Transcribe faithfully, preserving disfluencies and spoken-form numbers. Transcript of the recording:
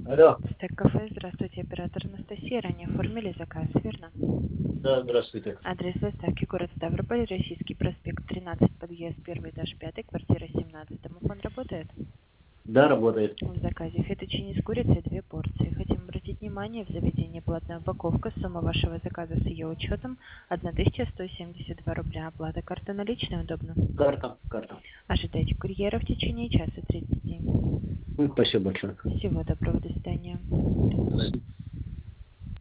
Алло. Стек кафе, здравствуйте, оператор Анастасия. Ранее оформили заказ, верно? Да, здравствуйте. Адрес доставки город Ставрополь, Российский проспект тринадцать, подъезд первый этаж пятый, квартира семнадцать. Домофон работает? Да, работает. В заказе фетучини с курицей две порции. Хотим обратить внимание, в заведении платная упаковка, сумма вашего заказа с ее учетом тысяча сто семьдесят два рубля. Оплата карта наличная удобно? Карта, карта. Ожидайте курьера в течение часа тридцати. Ну, спасибо большое. Всего доброго, до свидания. До свидания.